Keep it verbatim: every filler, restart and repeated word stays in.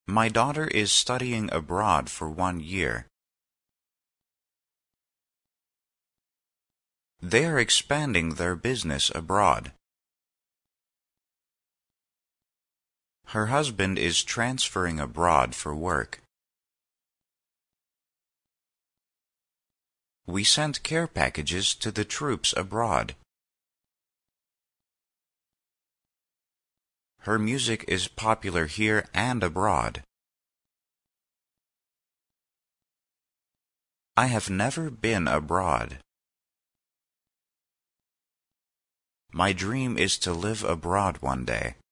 My daughter is studying abroad for one year. They are expanding their business abroad. Her husband is transferring abroad for work. We sent care packages to the troops abroad. Her music is popular here and abroad. I have never been abroad. My dream is to live abroad one day.